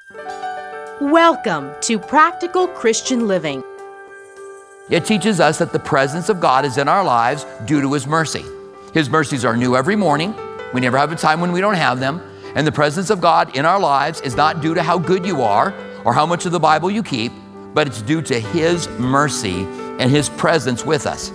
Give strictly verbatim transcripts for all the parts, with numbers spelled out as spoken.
Welcome to Practical Christian Living. It teaches us that the presence of God is in our lives due to His mercy. His mercies are new every morning. We never have a time when we don't have them. And the presence of God in our lives is not due to how good you are or how much of the Bible you keep, but it's due to His mercy and His presence with us.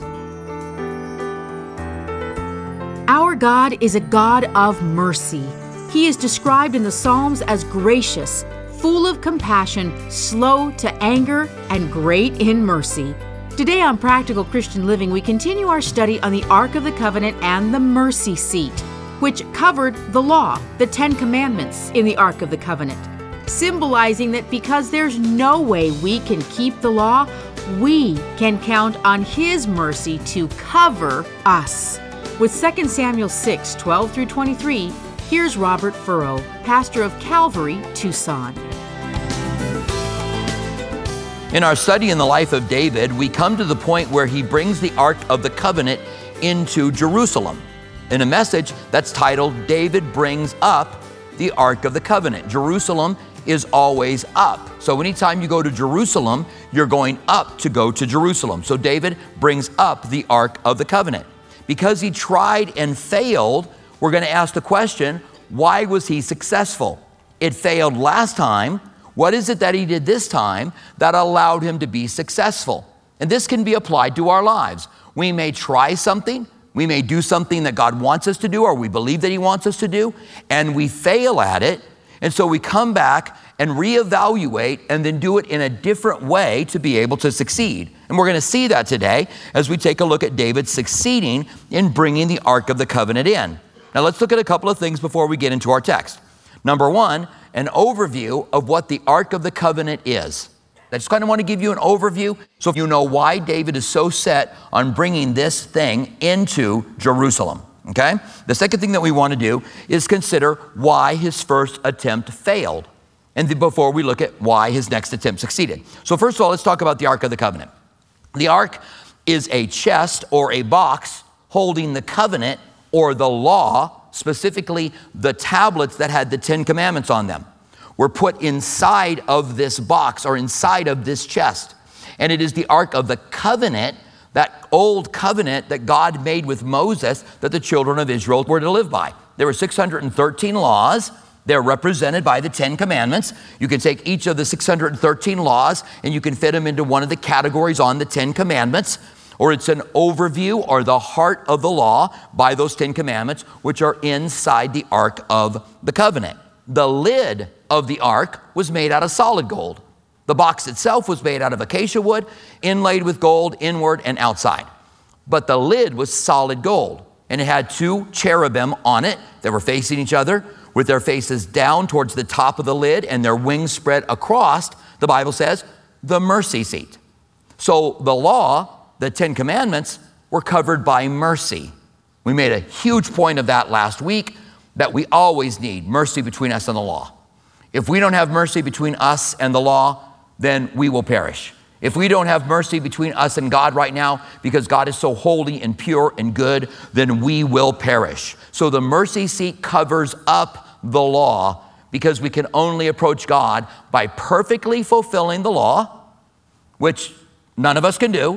Our God is a God of mercy. He is described in the Psalms as gracious, full of compassion, slow to anger, and great in mercy. Today on Practical Christian Living, we continue our study on the Ark of the Covenant and the mercy seat, which covered the law, the Ten Commandments in the Ark of the Covenant, symbolizing that because there's no way we can keep the law, we can count on His mercy to cover us. With Second Samuel six, twelve through twenty-three, here's Robert Furrow, pastor of Calvary, Tucson. In our study in the life of David, we come to the point where he brings the Ark of the Covenant into Jerusalem in a message that's titled, David Brings Up the Ark of the Covenant. Jerusalem is always up. So anytime you go to Jerusalem, you're going up to go to Jerusalem. So David brings up the Ark of the Covenant. Because he tried and failed, we're going to ask the question, why was he successful? It failed last time. What is it that he did this time that allowed him to be successful? And this can be applied to our lives. We may try something, we may do something that God wants us to do, or we believe that He wants us to do, and we fail at it. And so we come back and reevaluate and then do it in a different way to be able to succeed. And we're going to see that today as we take a look at David succeeding in bringing the Ark of the Covenant in. Now let's look at a couple of things before we get into our text. Number one, an overview of what the Ark of the Covenant is. I just kind of want to give you an overview so if you know why David is so set on bringing this thing into Jerusalem, okay? The second thing that we want to do is consider why his first attempt failed, and then before we look at why his next attempt succeeded. So first of all, let's talk about the Ark of the Covenant. The Ark is a chest or a box holding the covenant or the law, specifically the tablets that had the Ten Commandments on them, were put inside of this box or inside of this chest. And it is the Ark of the Covenant, that old covenant that God made with Moses that the children of Israel were to live by. There were six hundred thirteen laws. They're represented by the Ten Commandments. You can take each of the six hundred thirteen laws and you can fit them into one of the categories on the Ten Commandments, or it's an overview or the heart of the law by those Ten Commandments, which are inside the Ark of the Covenant. The lid of the Ark was made out of solid gold. The box itself was made out of acacia wood, inlaid with gold inward and outside. But the lid was solid gold, and it had two cherubim on it that were facing each other with their faces down towards the top of the lid and their wings spread across, the Bible says, the mercy seat. So the law, the Ten Commandments, were covered by mercy. We made a huge point of that last week, that we always need mercy between us and the law. If we don't have mercy between us and the law, then we will perish. If we don't have mercy between us and God right now, because God is so holy and pure and good, then we will perish. So the mercy seat covers up the law, because we can only approach God by perfectly fulfilling the law, which none of us can do.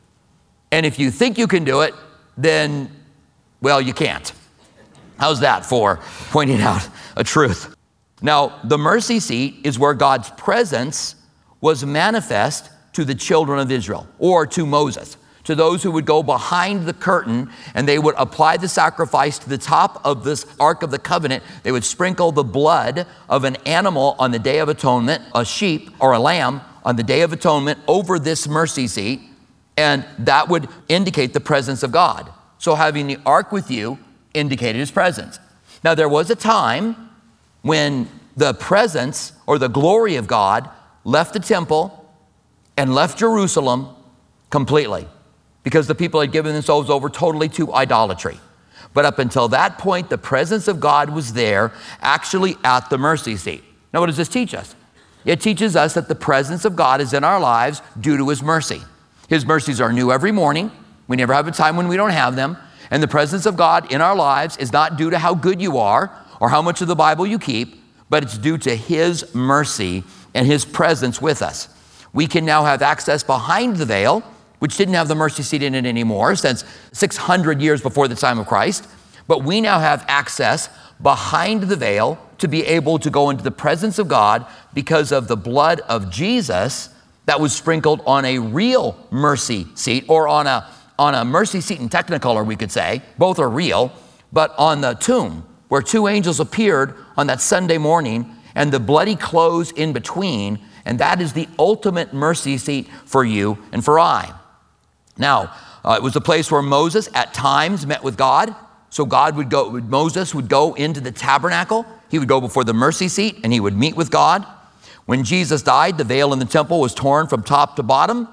And if you think you can do it, then, well, you can't. How's that for pointing out a truth? Now, the mercy seat is where God's presence was manifest to the children of Israel, or to Moses, to those who would go behind the curtain and they would apply the sacrifice to the top of this Ark of the Covenant. They would sprinkle the blood of an animal on the Day of Atonement, a sheep or a lamb on the Day of Atonement over this mercy seat, and that would indicate the presence of God. So having the Ark with you indicated His presence. Now there was a time when the presence or the glory of God left the temple and left Jerusalem completely, because the people had given themselves over totally to idolatry. But up until that point, the presence of God was there, actually at the mercy seat. Now what does this teach us? It teaches us that the presence of God is in our lives due to His mercy. His mercies are new every morning. We never have a time when we don't have them. And the presence of God in our lives is not due to how good you are or how much of the Bible you keep, but it's due to his mercy and his presence with us. We can now have access behind the veil, which didn't have the mercy seat in it anymore since six hundred years before the time of Christ. But we now have access behind the veil to be able to go into the presence of God because of the blood of Jesus that was sprinkled on a real mercy seat, or on a, on a mercy seat in Technicolor, we could say. Both are real, but on the tomb where two angels appeared on that Sunday morning and the bloody clothes in between, and that is the ultimate mercy seat for you and for I. Now, uh, it was a place where Moses at times met with God. So God would go, Moses would go into the tabernacle. He would go before the mercy seat and he would meet with God. When Jesus died, the veil in the temple was torn from top to bottom.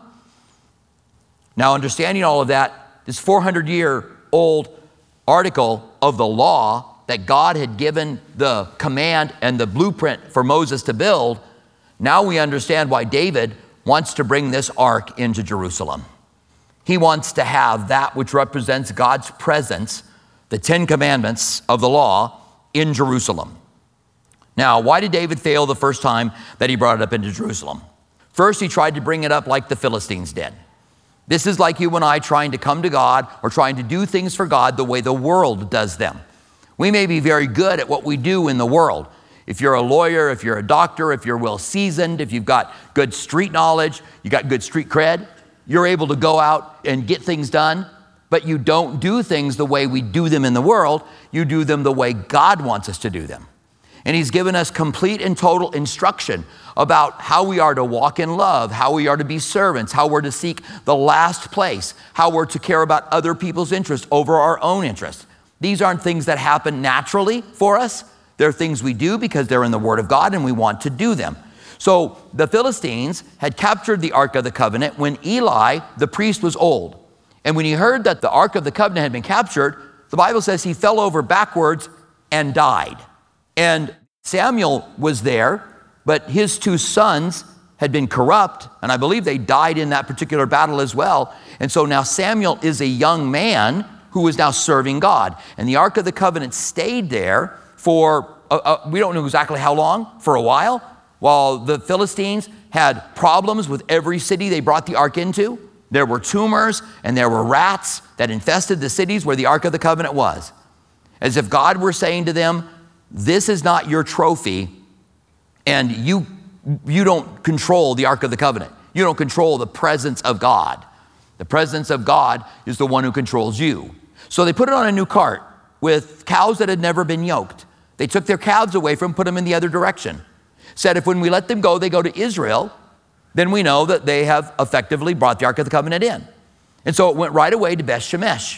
Now, understanding all of that, this four hundred year old article of the law that God had given the command and the blueprint for Moses to build, now we understand why David wants to bring this ark into Jerusalem. He wants to have that which represents God's presence, the Ten Commandments of the law, in Jerusalem. Now, why did David fail the first time that he brought it up into Jerusalem? First, he tried to bring it up like the Philistines did. This is like you and I trying to come to God or trying to do things for God the way the world does them. We may be very good at what we do in the world. If you're a lawyer, if you're a doctor, if you're well seasoned, if you've got good street knowledge, you got good street cred, you're able to go out and get things done, but you don't do things the way we do them in the world. You do them the way God wants us to do them. And he's given us complete and total instruction about how we are to walk in love, how we are to be servants, how we're to seek the last place, how we're to care about other people's interests over our own interests. These aren't things that happen naturally for us. They're things we do because they're in the Word of God and we want to do them. So the Philistines had captured the Ark of the Covenant when Eli, the priest, was old. And when he heard that the Ark of the Covenant had been captured, the Bible says he fell over backwards and died. And Samuel was there, but his two sons had been corrupt, and I believe they died in that particular battle as well. And so now Samuel is a young man who is now serving God. And the Ark of the Covenant stayed there for, uh, uh, we don't know exactly how long, for a while, while the Philistines had problems with every city they brought the Ark into. There were tumors and there were rats that infested the cities where the Ark of the Covenant was. As if God were saying to them, this is not your trophy, and you, you don't control the Ark of the Covenant. You don't control the presence of God. The presence of God is the one who controls you. So they put it on a new cart with cows that had never been yoked. They took their calves away from them, put them in the other direction. Said if when we let them go, they go to Israel, then we know that they have effectively brought the Ark of the Covenant in. And so it went right away to Beth Shemesh.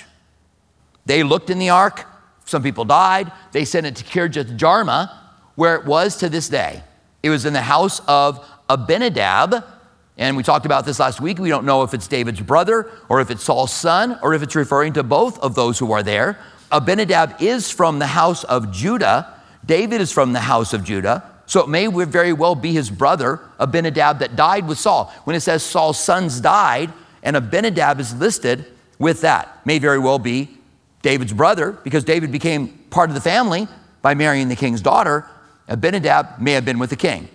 They looked in the ark. Some people died. They sent it to Kirjath Jarma, where it was to this day. It was in the house of Abinadab. And we talked about this last week. We don't know if it's David's brother or if it's Saul's son or if it's referring to both of those who are there. Abinadab is from the house of Judah. David is from the house of Judah. So it may very well be his brother, Abinadab, that died with Saul. When it says Saul's sons died and Abinadab is listed with that, may very well be David's brother, because David became part of the family by marrying the king's daughter. Abinadab may have been with the king.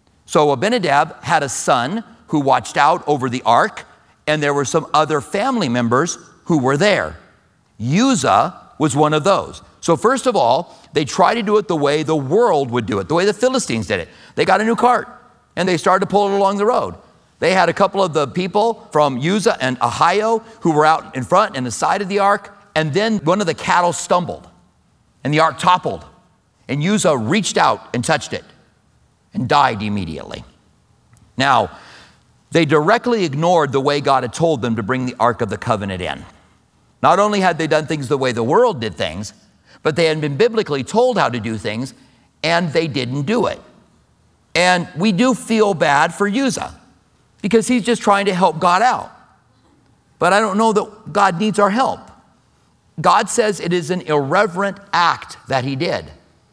So Abinadab had a son who watched out over the ark, and there were some other family members who were there. Uzzah was one of those. So first of all, they tried to do it the way the world would do it, the way the Philistines did it. They got a new cart, and they started to pull it along the road. They had a couple of the people from Uzzah and Ahio who were out in front and the side of the ark, and then one of the cattle stumbled, and the ark toppled, and Uzzah reached out and touched it and died immediately. Now, they directly ignored the way God had told them to bring the Ark of the Covenant in. Not only had they done things the way the world did things, but they had been biblically told how to do things, and they didn't do it. And we do feel bad for Uzzah, because he's just trying to help God out. But I don't know that God needs our help. God says it is an irreverent act that he did.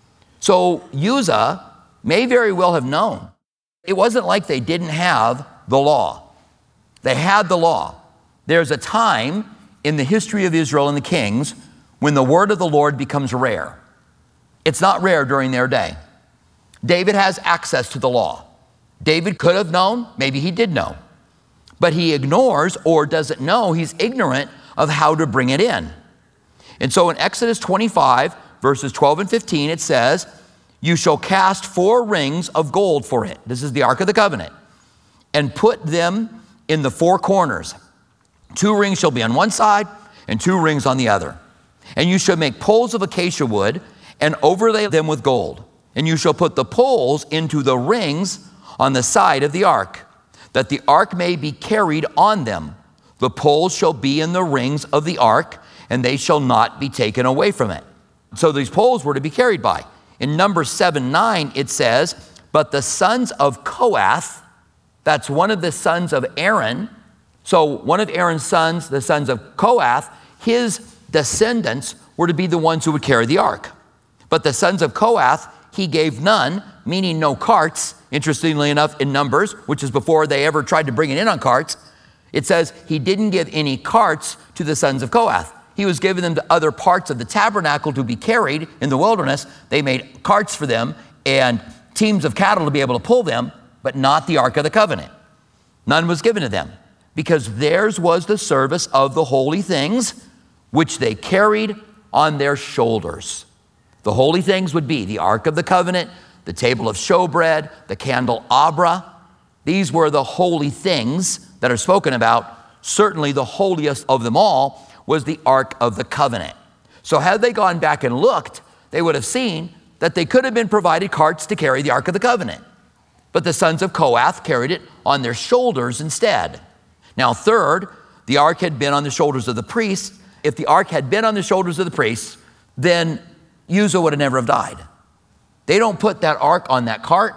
So Uzzah may very well have known. It wasn't like they didn't have the law. They had the law. There's a time in the history of Israel and the kings when the word of the Lord becomes rare. It's not rare during their day. David has access to the law. David could have known, maybe he did know, but he ignores or doesn't know, he's ignorant of how to bring it in. And so in Exodus twenty-five, verses twelve and fifteen, it says, you shall cast four rings of gold for it. This is the Ark of the Covenant. And put them in the four corners. Two rings shall be on one side and two rings on the other. And you shall make poles of acacia wood and overlay them with gold. And you shall put the poles into the rings on the side of the ark, that the ark may be carried on them. The poles shall be in the rings of the ark, and they shall not be taken away from it. So these poles were to be carried by. In Numbers seven nine, it says, but the sons of Kohath, that's one of the sons of Aaron. So one of Aaron's sons, the sons of Kohath, his descendants were to be the ones who would carry the ark. But the sons of Kohath, he gave none, meaning no carts. Interestingly enough, in Numbers, which is before they ever tried to bring it in on carts, it says he didn't give any carts to the sons of Kohath. He was giving them to other parts of the tabernacle to be carried in the wilderness. They made carts for them and teams of cattle to be able to pull them, but not the Ark of the Covenant. None was given to them because theirs was the service of the holy things which they carried on their shoulders. The holy things would be the Ark of the Covenant, the table of showbread, the candelabra. These were the holy things that are spoken about. Certainly the holiest of them all was the Ark of the Covenant. So had they gone back and looked, they would have seen that they could have been provided carts to carry the Ark of the Covenant. But the sons of Kohath carried it on their shoulders instead. Now third, the ark had been on the shoulders of the priests. If the ark had been on the shoulders of the priests, then Uzzah would have never have died. They don't put that ark on that cart.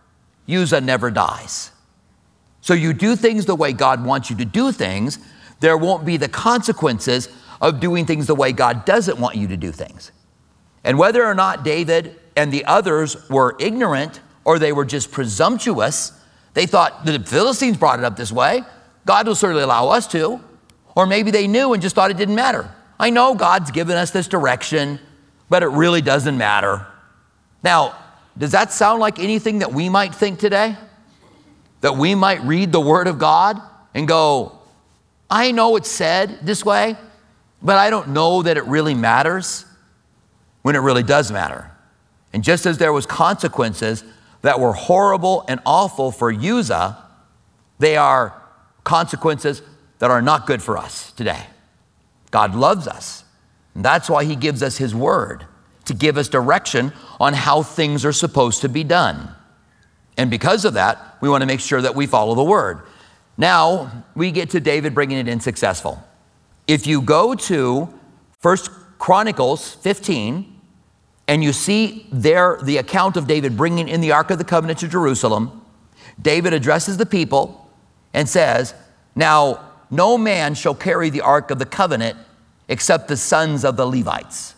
Uzzah never dies. So you do things the way God wants you to do things, there won't be the consequences of doing things the way God doesn't want you to do things. And whether or not David and the others were ignorant or they were just presumptuous, they thought the Philistines brought it up this way, God will certainly allow us to. Or maybe they knew and just thought it didn't matter. I know God's given us this direction, but it really doesn't matter. Now, does that sound like anything that we might think today? That we might read the Word of God and go, I know it's said this way, but I don't know that it really matters, when it really does matter. And just as there was consequences that were horrible and awful for Uzzah, they are consequences that are not good for us today. God loves us. And that's why he gives us his word, to give us direction on how things are supposed to be done. And because of that, we want to make sure that we follow the word. Now, we get to David bringing it in successful. If you go to First Chronicles fifteen, and you see there the account of David bringing in the Ark of the Covenant to Jerusalem, David addresses the people and says, now, no man shall carry the Ark of the Covenant except the sons of the Levites.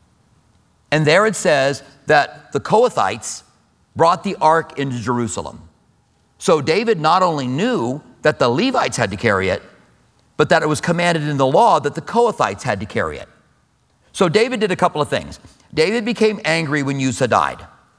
And there it says that the Kohathites brought the ark into Jerusalem. So David not only knew that the Levites had to carry it, but that it was commanded in the law that the Kohathites had to carry it. So David did a couple of things. David became angry when Uzzah died.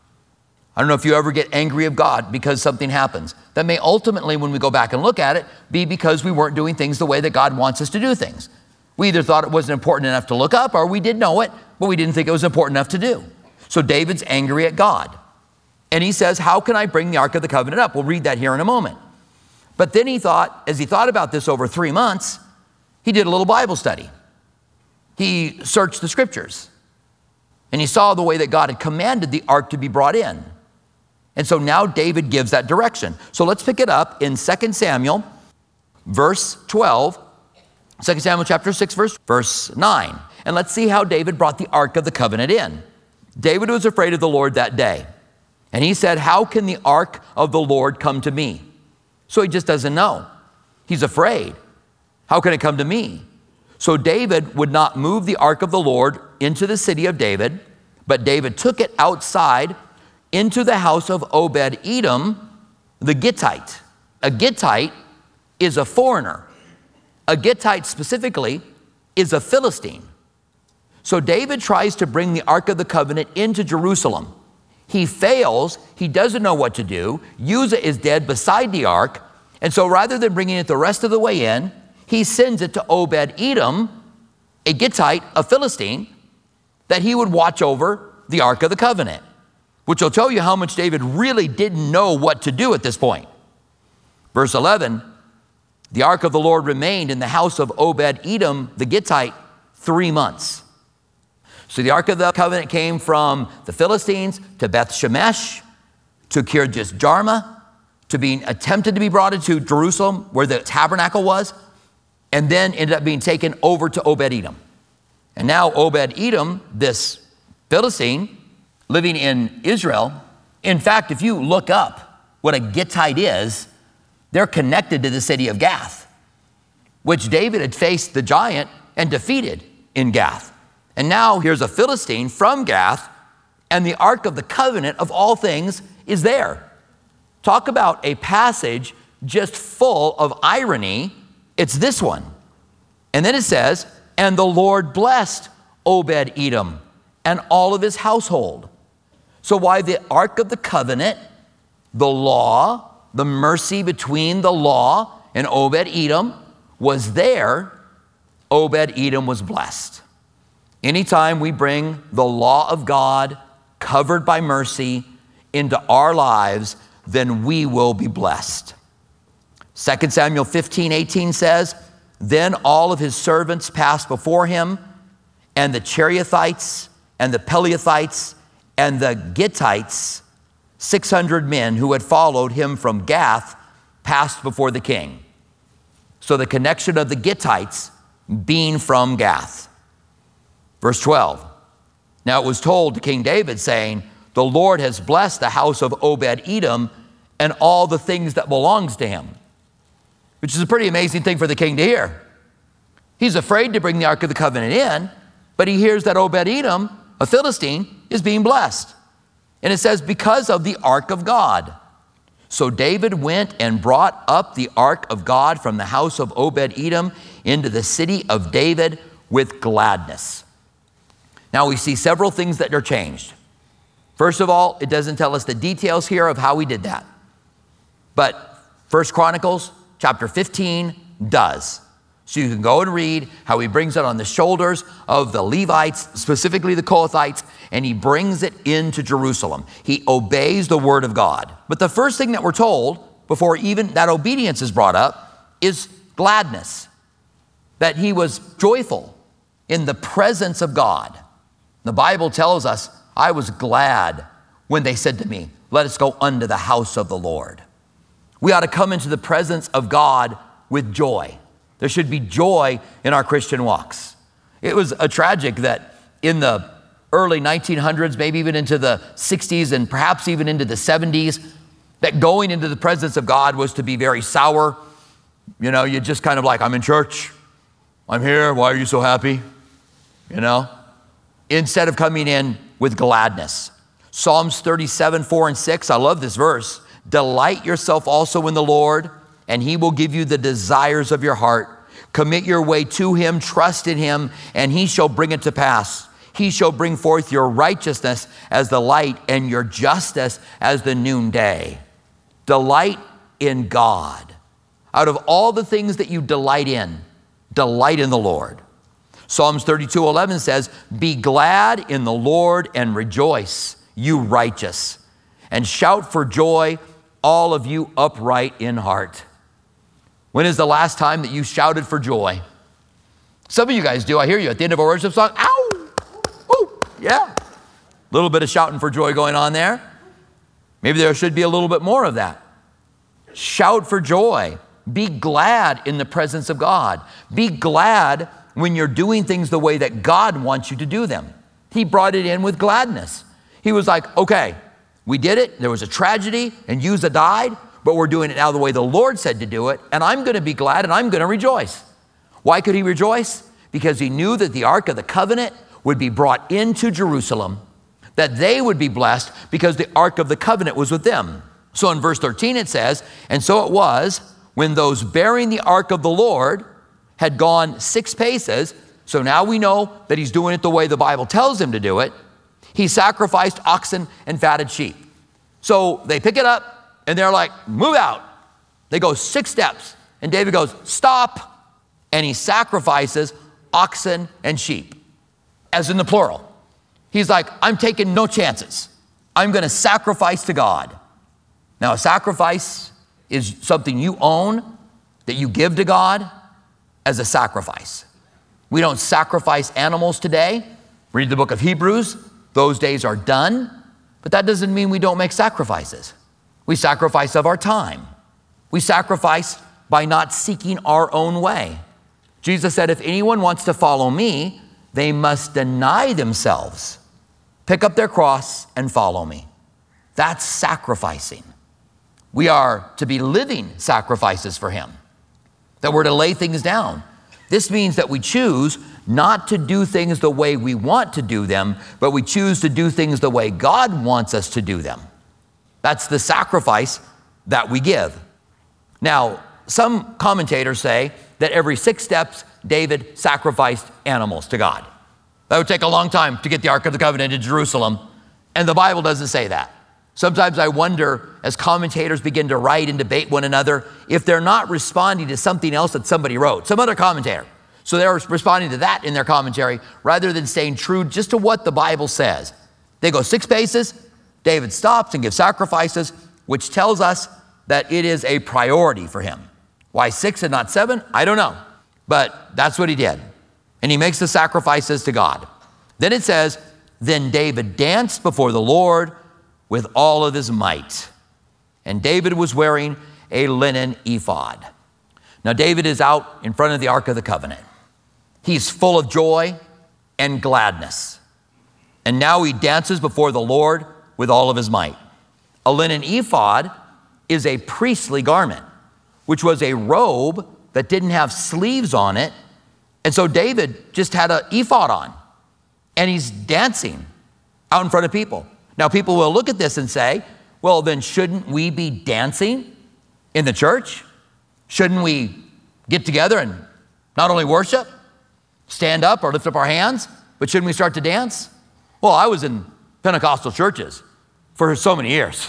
I don't know if you ever get angry of God because something happens. That may ultimately, when we go back and look at it, be because we weren't doing things the way that God wants us to do things. We either thought it wasn't important enough to look up, or we did know it, but we didn't think it was important enough to do. So David's angry at God. And he says, how can I bring the Ark of the Covenant up? We'll read that here in a moment. But then he thought, as he thought about this over three months, he did a little Bible study. He searched the scriptures. And he saw the way that God had commanded the ark to be brought in. And so now David gives that direction. So let's pick it up in Second Samuel, verse twelve. Second Samuel chapter six, verse, verse nine. And let's see how David brought the Ark of the Covenant in. David was afraid of the Lord that day. And he said, how can the Ark of the Lord come to me? So he just doesn't know. He's afraid. How can it come to me? So David would not move the Ark of the Lord into the city of David, but David took it outside into the house of Obed-Edom, the Gittite. A Gittite is a foreigner. A Gittite specifically is a Philistine. So David tries to bring the Ark of the Covenant into Jerusalem. He fails. He doesn't know what to do. Uzzah is dead beside the ark. And so rather than bringing it the rest of the way in, he sends it to Obed-Edom, a Gittite, a Philistine, that he would watch over the Ark of the Covenant, which will tell you how much David really didn't know what to do at this point. Verse eleven, the Ark of the Lord remained in the house of Obed-Edom, the Gittite, three months. So the Ark of the Covenant came from the Philistines to Beth Shemesh, to Kirjath Jarma, to being attempted to be brought into Jerusalem, where the tabernacle was, and then ended up being taken over to Obed-Edom. And now Obed-Edom, this Philistine living in Israel, in fact, if you look up what a Gittite is, they're connected to the city of Gath, which David had faced the giant and defeated in Gath. And now here's a Philistine from Gath, and the Ark of the Covenant of all things is there. Talk about a passage just full of irony. It's this one. And then it says, and the Lord blessed Obed-Edom and all of his household. So why the Ark of the Covenant, the law, the mercy between the law and Obed-Edom was there, Obed-Edom was blessed. Anytime we bring the law of God covered by mercy into our lives, then we will be blessed. Second Samuel fifteen eighteen says, then all of his servants passed before him, and the Cherethites and the Pelethites and the Gittites, six hundred men who had followed him from Gath, passed before the king. So the connection of the Gittites being from Gath. Verse twelve, now it was told to King David, saying, the Lord has blessed the house of Obed-Edom and all the things that belongs to him, which is a pretty amazing thing for the king to hear. He's afraid to bring the Ark of the Covenant in, but he hears that Obed-Edom, a Philistine, is being blessed. And it says, because of the Ark of God. So David went and brought up the Ark of God from the house of Obed-Edom into the city of David with gladness. Now we see several things that are changed. First of all, it doesn't tell us the details here of how he did that. But First Chronicles chapter fifteen does. So you can go and read how he brings it on the shoulders of the Levites, specifically the Kohathites, and he brings it into Jerusalem. He obeys the word of God. But the first thing that we're told, before even that obedience is brought up, is gladness. That he was joyful in the presence of God. The Bible tells us, I was glad when they said to me, let us go unto the house of the Lord. We ought to come into the presence of God with joy. There should be joy in our Christian walks. It was a tragic that in the early nineteen hundreds, maybe even into the sixties and perhaps even into the seventies, that going into the presence of God was to be very sour. You know, you just kind of like, I'm in church. I'm here. Why are you so happy? You know, instead of coming in with gladness. Psalms thirty-seven, four and six, I love this verse. Delight yourself also in the Lord, and he will give you the desires of your heart. Commit your way to him, trust in him, and he shall bring it to pass. He shall bring forth your righteousness as the light and your justice as the noonday. Delight in God. Out of all the things that you delight in, delight in the Lord. Psalms thirty-two, eleven says, be glad in the Lord and rejoice, you righteous, and shout for joy, all of you upright in heart. When is the last time that you shouted for joy? Some of you guys do. I hear you at the end of a worship song. Ow! Ooh, yeah. A little bit of shouting for joy going on there. Maybe there should be a little bit more of that. Shout for joy. Be glad in the presence of God. Be glad when you're doing things the way that God wants you to do them. He brought it in with gladness. He was like, okay, we did it. There was a tragedy and Uzzah died, but we're doing it now the way the Lord said to do it. And I'm going to be glad and I'm going to rejoice. Why could he rejoice? Because he knew that the Ark of the Covenant would be brought into Jerusalem, that they would be blessed because the Ark of the Covenant was with them. So in verse thirteen it says, and so it was when those bearing the Ark of the Lord had gone six paces, so now we know that he's doing it the way the Bible tells him to do it. He sacrificed oxen and fatted sheep. So they pick it up and they're like, move out. They go six steps and David goes, stop. And he sacrifices oxen and sheep, as in the plural. He's like, I'm taking no chances. I'm going to sacrifice to God. Now, a sacrifice is something you own that you give to God as a sacrifice. We don't sacrifice animals today. Read the book of Hebrews. Those days are done. But that doesn't mean we don't make sacrifices. We sacrifice of our time. We sacrifice by not seeking our own way. Jesus said, if anyone wants to follow me, they must deny themselves, pick up their cross, and follow me. That's sacrificing. We are to be living sacrifices for him, that we're to lay things down. This means that we choose not to do things the way we want to do them, but we choose to do things the way God wants us to do them. That's the sacrifice that we give. Now, some commentators say that every six steps, David sacrificed animals to God. That would take a long time to get the Ark of the Covenant to Jerusalem, and the Bible doesn't say that. Sometimes I wonder, as commentators begin to write and debate one another, if they're not responding to something else that somebody wrote, some other commentator. So they're responding to that in their commentary rather than staying true just to what the Bible says. They go six paces, David stops and gives sacrifices, which tells us that it is a priority for him. Why six and not seven? I don't know. But that's what he did. And he makes the sacrifices to God. Then it says, then David danced before the Lord with all of his might. And David was wearing a linen ephod. Now David is out in front of the Ark of the Covenant. He's full of joy and gladness. And now he dances before the Lord with all of his might. A linen ephod is a priestly garment, which was a robe that didn't have sleeves on it. And so David just had an ephod on, and he's dancing out in front of people. Now people will look at this and say, well, then shouldn't we be dancing in the church? Shouldn't we get together and not only worship, stand up or lift up our hands, but shouldn't we start to dance? Well, I was in Pentecostal churches for so many years.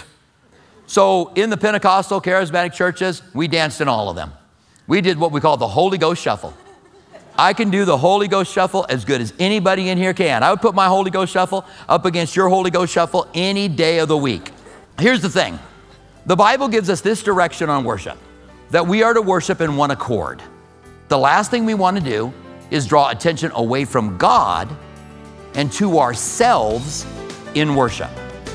So in the Pentecostal charismatic churches, we danced in all of them. We did what we call the Holy Ghost shuffle. I can do the Holy Ghost shuffle as good as anybody in here can. I would put my Holy Ghost shuffle up against your Holy Ghost shuffle any day of the week. Here's the thing. The Bible gives us this direction on worship, that we are to worship in one accord. The last thing we want to do is draw attention away from God and to ourselves in worship.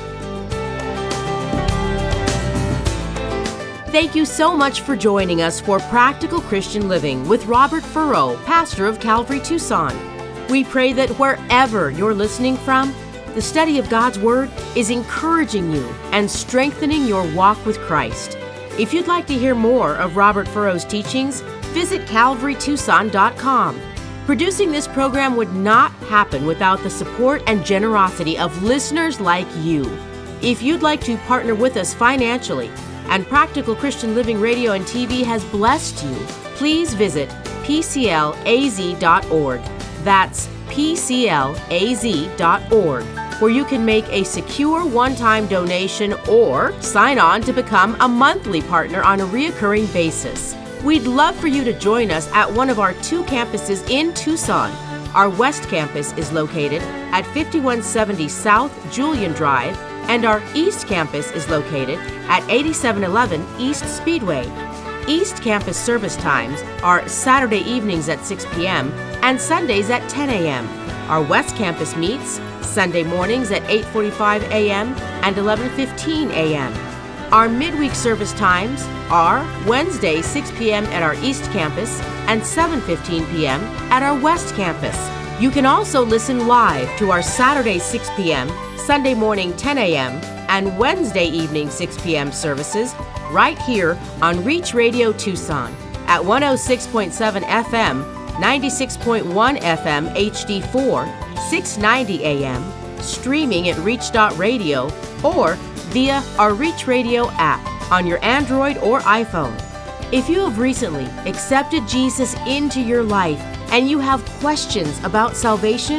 Thank you so much for joining us for Practical Christian Living with Robert Furrow, pastor of Calvary Tucson. We pray that wherever you're listening from, the study of God's Word is encouraging you and strengthening your walk with Christ. If you'd like to hear more of Robert Furrow's teachings, visit calvary tucson dot com. Producing this program would not happen without the support and generosity of listeners like you. If you'd like to partner with us financially, and Practical Christian Living Radio and T V has blessed you, please visit p c l a z dot org. That's p c l a z dot org, where you can make a secure one-time donation or sign on to become a monthly partner on a reoccurring basis. We'd love for you to join us at one of our two campuses in Tucson. Our West Campus is located at fifty-one seventy South Julian Drive, and our East Campus is located at eighty-seven eleven East Speedway. East Campus service times are Saturday evenings at six p.m. and Sundays at ten a.m. Our West Campus meets Sunday mornings at eight forty-five a.m. and eleven fifteen a.m. Our midweek service times are Wednesday six p.m. at our East Campus and seven fifteen p.m. at our West Campus. You can also listen live to our Saturday six p.m., Sunday morning ten a.m., and Wednesday evening six p.m. services right here on Reach Radio Tucson at one oh six point seven F M, ninety-six point one F M H D four, six ninety A M, streaming at reach dot radio, or via our Reach Radio app on your Android or iPhone. If you have recently accepted Jesus into your life and you have questions about salvation,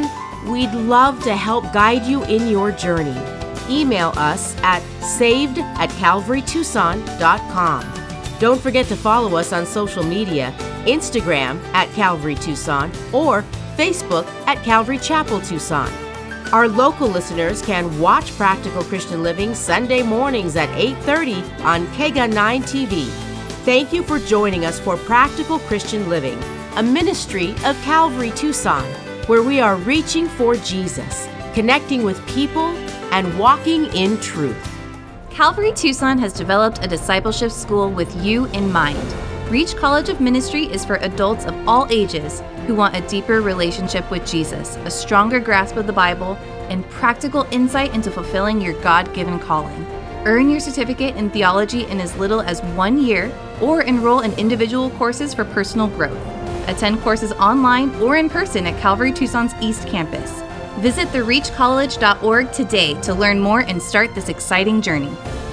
We'd love to help guide you in your journey. Email us at saved at calvary tucson dot com. Don't forget to follow us on social media, Instagram at Calvary Tucson or Facebook at Calvary Chapel Tucson. Our local listeners can watch Practical Christian Living Sunday mornings at eight thirty on K G A nine T V. Thank you for joining us for Practical Christian Living, a ministry of Calvary Tucson, where we are reaching for Jesus, connecting with people, and walking in truth. Calvary Tucson has developed a discipleship school with you in mind. Reach College of Ministry is for adults of all ages who want a deeper relationship with Jesus, a stronger grasp of the Bible, and practical insight into fulfilling your God-given calling. Earn your certificate in theology in as little as one year, or enroll in individual courses for personal growth. Attend courses online or in person at Calvary Tucson's East Campus. Visit the reach college dot org today to learn more and start this exciting journey.